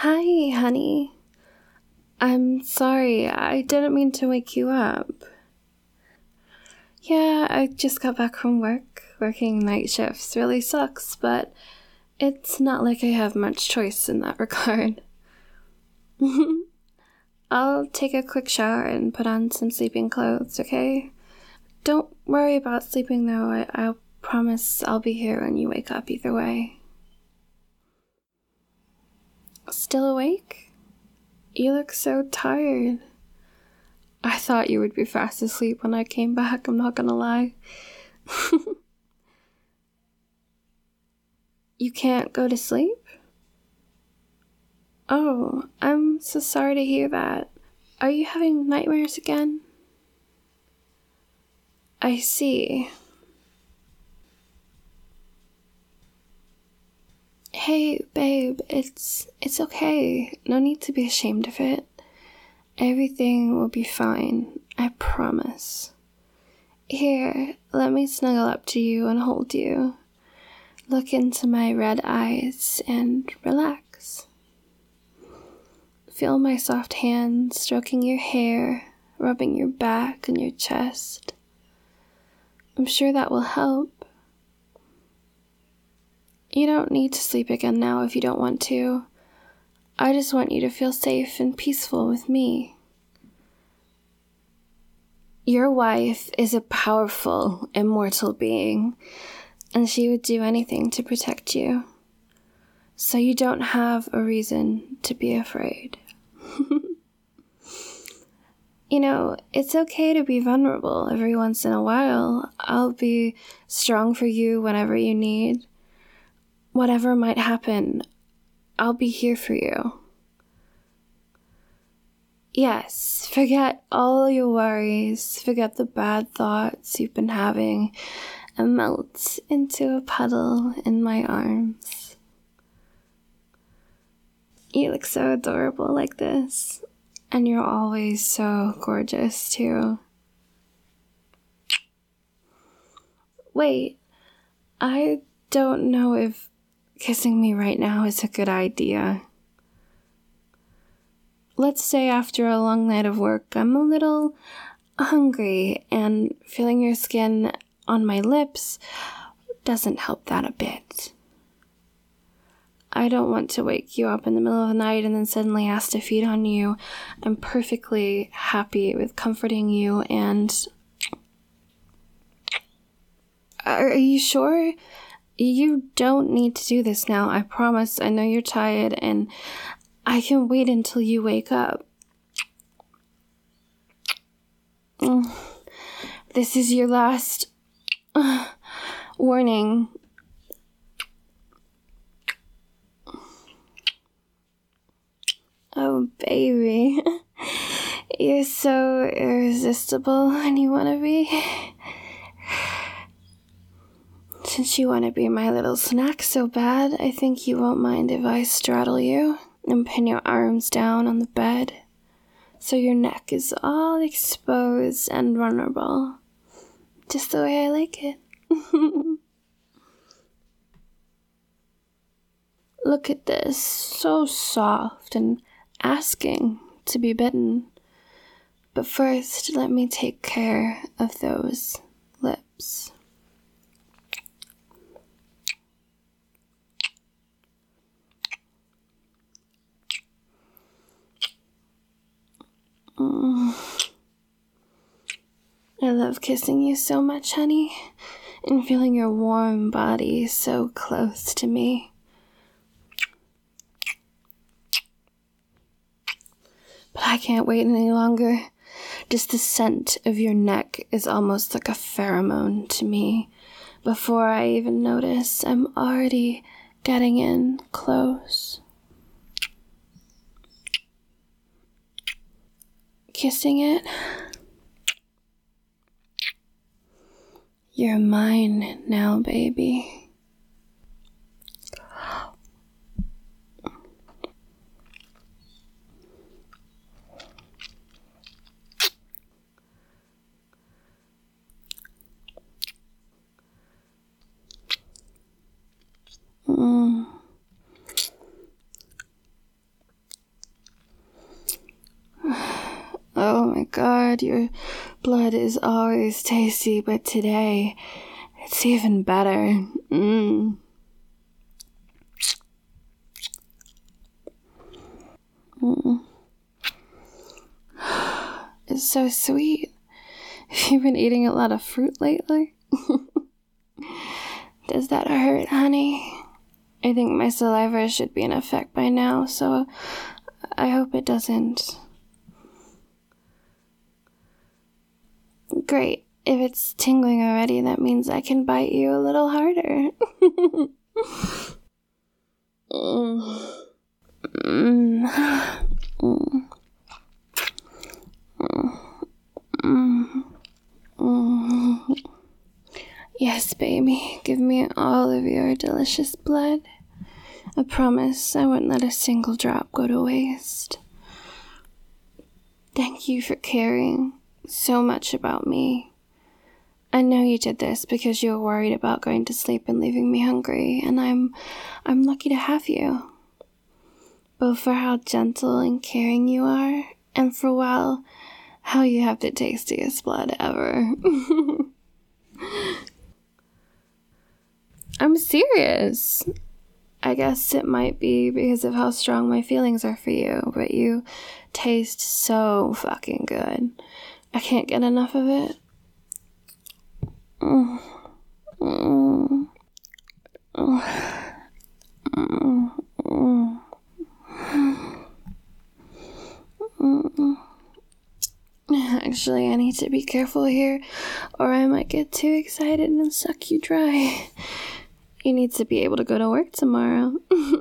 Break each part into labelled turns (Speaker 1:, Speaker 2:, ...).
Speaker 1: Hi, honey. I'm sorry, I didn't mean to wake you up. Yeah, I just got back from work. Working night shifts really sucks, but it's not like I have much choice in that regard. I'll take a quick shower and put on some sleeping clothes, okay? Don't worry about sleeping though, I promise I'll be here when you wake up either way. Still awake? You look so tired. I thought you would be fast asleep when I came back, I'm not gonna lie. You can't go to sleep? Oh, I'm so sorry to hear that. Are you having nightmares again? I see. Hey, babe, it's okay. No need to be ashamed of it. Everything will be fine, I promise. Here, let me snuggle up to you and hold you. Look into my red eyes and relax. Feel my soft hands stroking your hair, rubbing your back and your chest. I'm sure that will help. You don't need to sleep again now if you don't want to. I just want you to feel safe and peaceful with me. Your wife is a powerful, immortal being, and she would do anything to protect you. So you don't have a reason to be afraid. You know, it's okay to be vulnerable every once in a while. I'll be strong for you whenever you need. Whatever might happen, I'll be here for you. Yes, forget all your worries, forget the bad thoughts you've been having, and melt into a puddle in my arms. You look so adorable like this, and you're always so gorgeous too. Wait, I don't know if kissing me right now is a good idea. Let's say after a long night of work, I'm a little hungry, and feeling your skin on my lips doesn't help that a bit. I don't want to wake you up in the middle of the night and then suddenly ask to feed on you. I'm perfectly happy with comforting you, and... Are you sure? You don't need to do this now, I promise. I know you're tired, and I can wait until you wake up. This is your last warning. Oh, baby. You're so irresistible when you want to be. Since you want to be my little snack so bad, I think you won't mind if I straddle you and pin your arms down on the bed so your neck is all exposed and vulnerable. Just the way I like it. Look at this, so soft and asking to be bitten. But first, let me take care of those lips. I love kissing you so much, honey, and feeling your warm body so close to me. But I can't wait any longer. Just the scent of your neck is almost like a pheromone to me. Before I even notice, I'm already getting in close. Kissing it. You're mine now, baby. Oh my god, your blood is always tasty, but today it's even better. It's so sweet. Have you been eating a lot of fruit lately? Does that hurt, honey? I think my saliva should be in effect by now, so I hope it doesn't. Great. If it's tingling already, that means I can bite you a little harder. Yes, baby. Give me all of your delicious blood. I promise I won't let a single drop go to waste. Thank you for caring so much about me. I know you did this because you were worried about going to sleep and leaving me hungry, and I'm lucky to have you. Both for how gentle and caring you are, and for, well, how you have the tastiest blood ever. I'm serious. I guess it might be because of how strong my feelings are for you, but you taste so fucking good. I can't get enough of it. Actually, I need to be careful here, or I might get too excited and suck you dry. You need to be able to go to work tomorrow.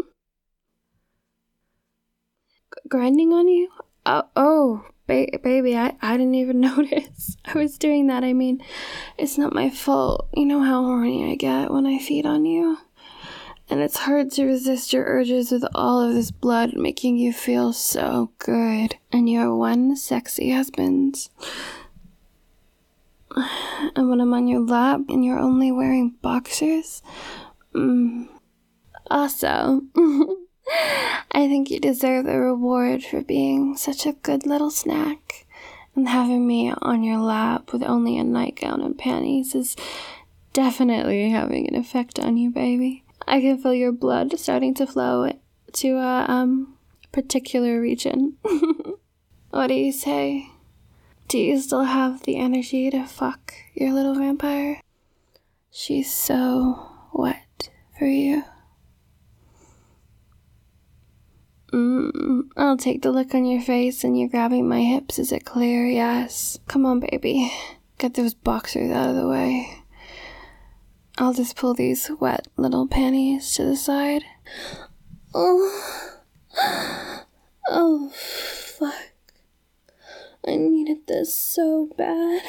Speaker 1: Grinding on you? Baby, I didn't even notice. I was doing that. I mean, it's not my fault. You know how horny I get when I feed on you? And it's hard to resist your urges with all of this blood making you feel so good. And you're one sexy husband. And when I'm on your lap and you're only wearing boxers, also, I think you deserve the reward for being such a good little snack. And having me on your lap with only a nightgown and panties is definitely having an effect on you, baby. I can feel your blood starting to flow to a particular region. What do you say? Do you still have the energy to fuck your little vampire? She's so wet for you. I'll take the look on your face and you grabbing my hips. Is it clear? Yes. Come on, baby. Get those boxers out of the way. I'll just pull these wet little panties to the side. Oh, fuck. I needed this so bad.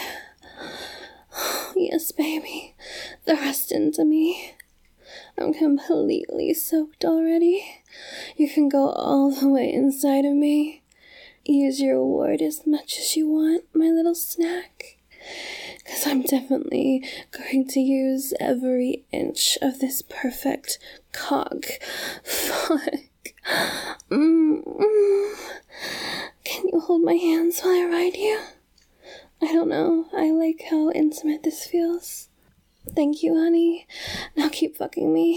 Speaker 1: Yes, baby. Thrust into me. I'm completely soaked already. You can go all the way inside of me. Use your award as much as you want, my little snack. 'Cause I'm definitely going to use every inch of this perfect cock. Fuck. Can you hold my hands while I ride you? I don't know. I like how intimate this feels. Thank you, honey. Now keep fucking me.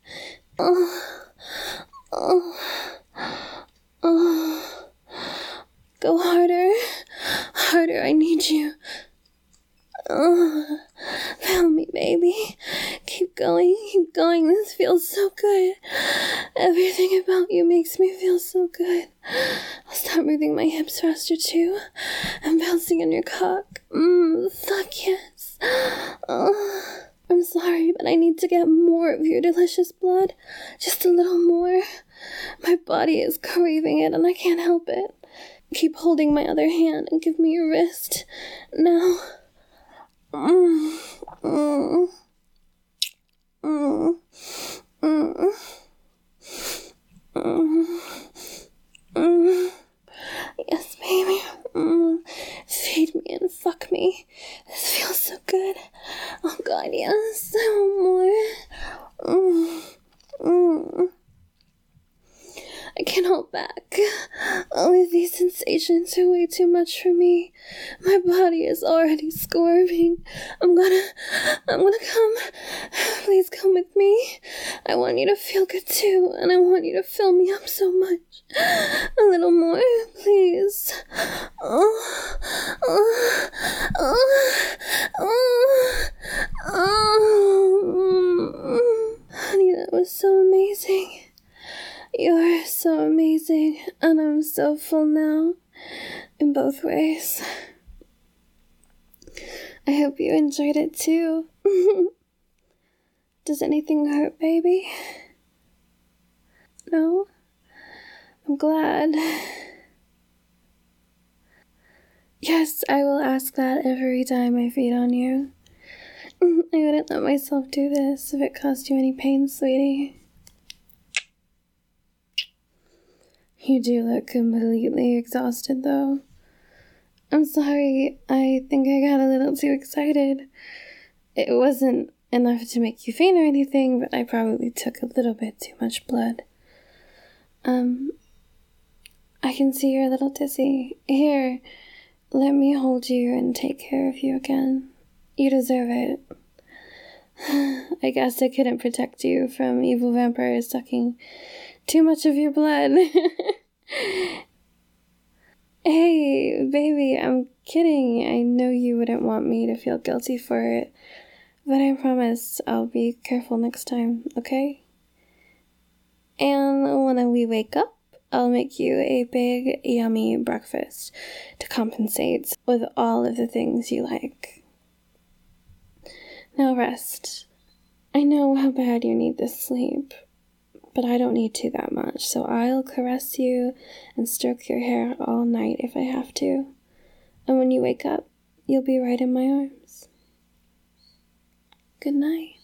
Speaker 1: Go harder. Harder, I need you. Feel me, baby. Keep going. This feels so good. Everything about you makes me feel so good. I'll start moving my hips faster too. I'm bouncing on your cock. Fuck yes. I'm sorry, but I need to get more of your delicious blood. Just a little more. My body is craving it and I can't help it. Keep holding my other hand and give me your wrist. Now. Yes, baby. Feed me and fuck me. This feels so good. Oh God, yes. I want more. I can't hold back. All of these sensations are way too much for me. My body is already squirming. I'm gonna come. Please come with me. I want you to feel good too, and I want you to fill me up so much. A little more, please. Oh, oh, oh, oh, oh. Honey, that was so amazing. You're so amazing, and I'm so full now, in both ways. I hope you enjoyed it too. Does anything hurt, baby? No? I'm glad. Yes, I will ask that every time I feed on you. I wouldn't let myself do this if it caused you any pain, sweetie. You do look completely exhausted, though. I'm sorry, I think I got a little too excited. It wasn't enough to make you faint or anything, but I probably took a little bit too much blood. I can see you're a little dizzy. Here, let me hold you and take care of you again. You deserve it. I guess I couldn't protect you from evil vampires sucking too much of your blood. Hey, baby, I'm kidding. I know you wouldn't want me to feel guilty for it, but I promise I'll be careful next time, okay? And when we wake up, I'll make you a big, yummy breakfast to compensate with all of the things you like. Now rest. I know how bad you need this sleep, but I don't need to that much, so I'll caress you and stroke your hair all night if I have to. And when you wake up, you'll be right in my arms. Good night.